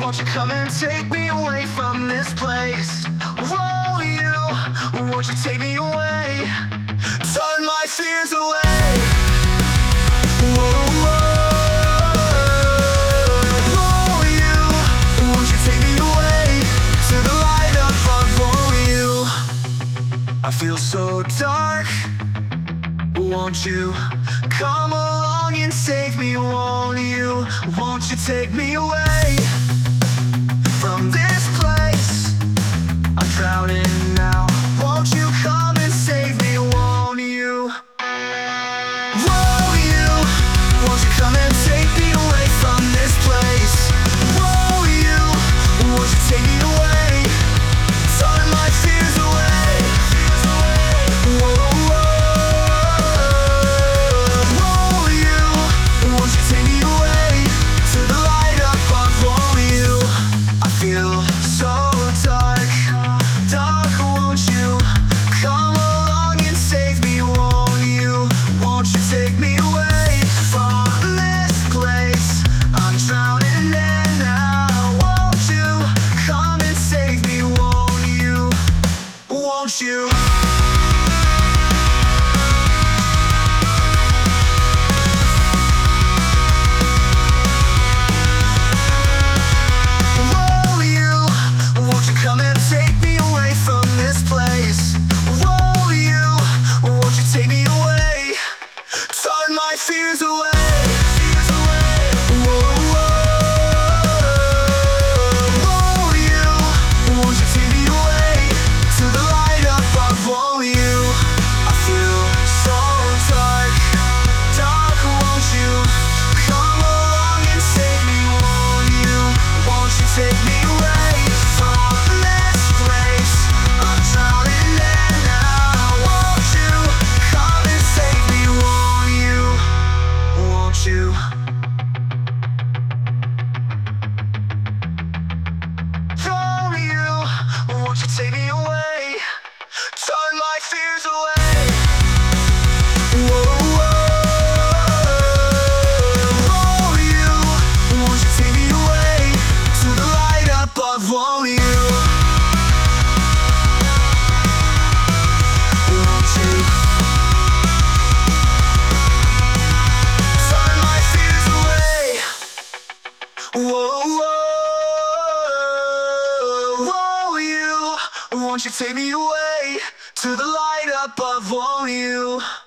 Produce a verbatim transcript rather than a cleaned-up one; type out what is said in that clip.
won't you come and take me away from this place? Whoa, you, won't you take me away? Turn my fears away. Whoa, whoa, whoa, you, won't you take me away to the light above? Whoa, you, I feel so dark. Won't you come along and save me? Won't you, won't you take me away from this place? I'm drowning now. Won't you come and save me? Won't you? Won't you, won't you come and take me away from this place? Won't you, won't you take me away? Turn my fears away. Whoa, won't you take me away to the light above? Won't you? I feel so dark, dark. Won't you come along and save me? Won't you? Won't you take me away from this place? I'm drowning in now. Won't you come and save me? Won't you? Won't you? Come and take me away from this place. Whoa, you, won't you take me away? Turn my fears away. Whoa, whoa, you, won't you take me away to the light above? Whoa, you, I feel so dark, dark. Won't you come along and save me? Won't you, won't you take me away from you? From you, won't you take me away? Turn my fears away. Whoa, whoa, you, won't you take me away to the light above? Won't you? Won't you? Whoa, whoa, whoa, you, won't you take me away to the light above? Won't you?